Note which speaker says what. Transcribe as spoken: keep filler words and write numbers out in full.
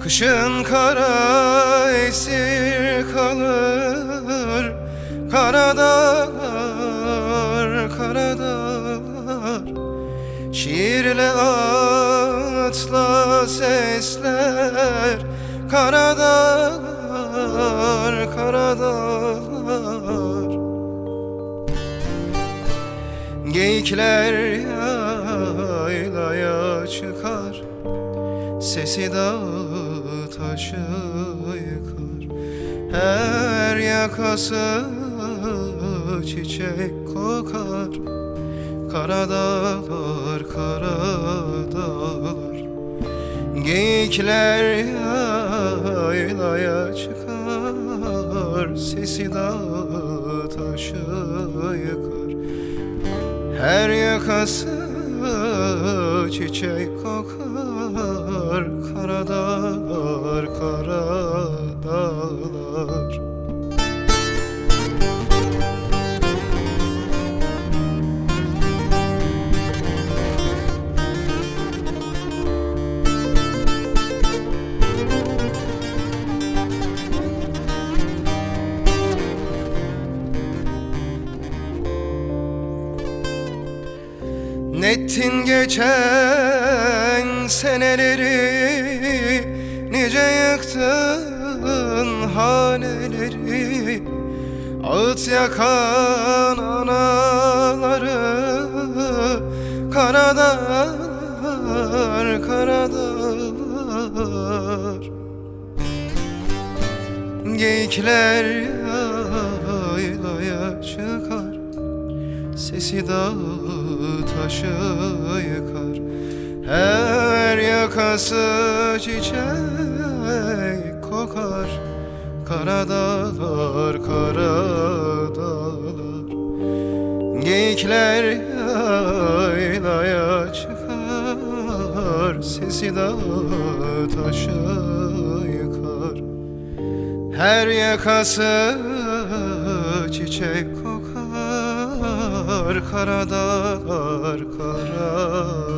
Speaker 1: Kışın kara esir kalır kara dağlar, kara dağlar. Şiirle atla sesler kara dağlar, kara dağlar. Geyikler yaylaya çıkar, sesi dağı taşı yıkar. Her yakası çiçek kokar, kara dağlar, kara dağlar. Geyikler yaylaya çıkar, sesi dağı taşı yıkar. Her yakası çiçek kokar, kara dağlar, kara dağlar. Nettin geçen seneleri, nice yıktın haneleri. Ağıt yakan anaları, kara dağlar, kara dağlar. Geyikler yaylaya çıkar, sesi dağı taşı yıkar. Her yakası çiçek kokar, kara dağlar, kara dağlar. Geyikler yaylaya çıkar, sesi dağı taşı yıkar. Her yakası çiçek kokar, kara dağlar, kara